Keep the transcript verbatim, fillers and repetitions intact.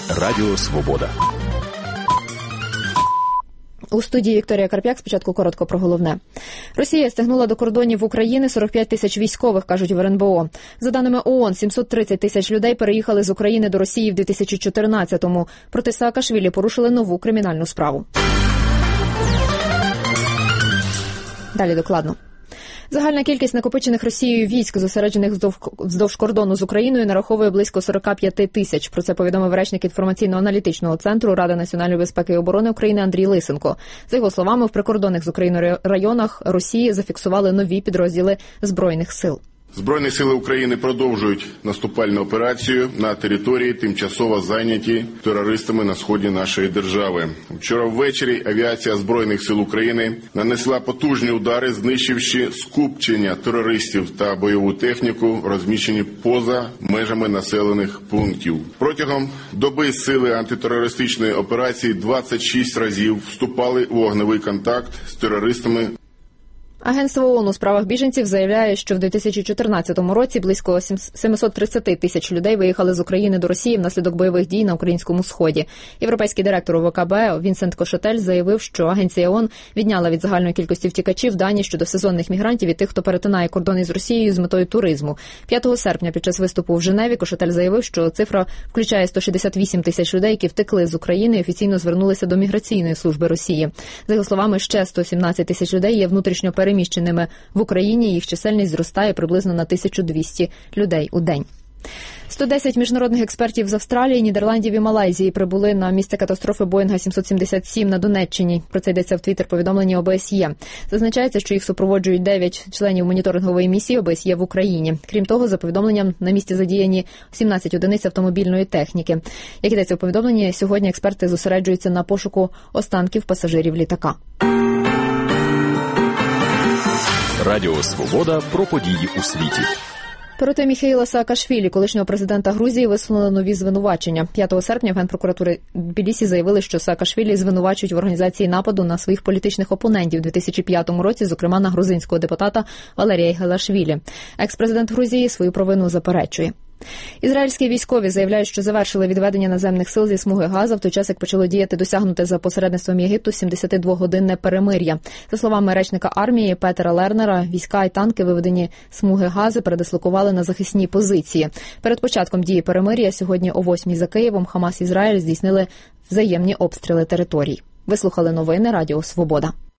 Радіо Свобода. У студії Вікторія Карп'як. Спочатку коротко про головне. Росія стягнула до кордонів України сорок п'ять тисяч військових, кажуть в ер ен бе о. За даними ООН, сімсот тридцять тисяч людей переїхали з України до Росії в дві тисячі чотирнадцятому. Проти Саакашвілі порушили нову кримінальну справу. Далі докладно. Загальна кількість накопичених Росією військ, зосереджених вздовж кордону з Україною, нараховує близько сорок п'ять тисяч. Про це повідомив речник інформаційно-аналітичного центру Ради національної безпеки і оборони України Андрій Лисенко. За його словами, в прикордонних з Україною районах Росії зафіксували нові підрозділи Збройних сил. Збройні сили України продовжують наступальну операцію на території, тимчасово зайняті терористами на сході нашої держави. Вчора ввечері авіація Збройних сил України нанесла потужні удари, знищивши скупчення терористів та бойову техніку, розміщені поза межами населених пунктів. Протягом доби сили антитерористичної операції двадцять шість разів вступали у вогневий контакт з терористами. Агентство ООН у справах біженців заявляє, що в дві тисячі чотирнадцятому році близько сімсот тридцять тисяч людей виїхали з України до Росії внаслідок бойових дій на українському сході. Європейський директор о ве ка бе Вінсент Кошетель заявив, що агенція ООН відняла від загальної кількості втікачів дані щодо сезонних мігрантів і тих, хто перетинає кордони з Росією з метою туризму. п'ятого серпня під час виступу в Женеві Кошетель заявив, що цифра включає сто шістдесят вісім тисяч людей, які втекли з України і офіційно звернулися до міграційної служби Росії. За його словами, ще сто сімнадцять тисяч людей є внутрішньо переміщеними в Україні, їх чисельність зростає приблизно на тисячу двісті людей у день. сто десять міжнародних експертів з Австралії, Нідерландів і Малайзії прибули на місце катастрофи Боїнга сімсот сімдесят сім на Донеччині. Про це йдеться в твіттер-повідомленні о бе ес є. Зазначається, що їх супроводжують дев'ять членів моніторингової місії о бе ес є в Україні. Крім того, за повідомленням, на місці задіяні сімнадцять одиниць автомобільної техніки. Як йдеться в повідомленні, сьогодні експерти зосереджуються на пошуку останків пасажирів літака. Радіо Свобода про події у світі. Проти Міхеїла Саакашвілі, колишнього президента Грузії, висунули нові звинувачення. п'ятого серпня в Генпрокуратури Тбілісі заявили, що Саакашвілі звинувачують в організації нападу на своїх політичних опонентів у дві тисячі п'ятому році, зокрема на грузинського депутата Валерія Гелашвілі. Екс-президент Грузії свою провину заперечує. Ізраїльські військові заявляють, що завершили відведення наземних сил зі смуги Газа в той час, як почало діяти досягнуте за посередництвом Єгипту сімдесятидвогодинне перемир'я. За словами речника армії Петера Лернера, війська і танки, виведені смуги Гази, передислокували на захисні позиції. Перед початком дії перемир'я сьогодні о восьмій за Києвом Хамас і Ізраїль здійснили взаємні обстріли територій. Ви слухали новини Радіо Свобода.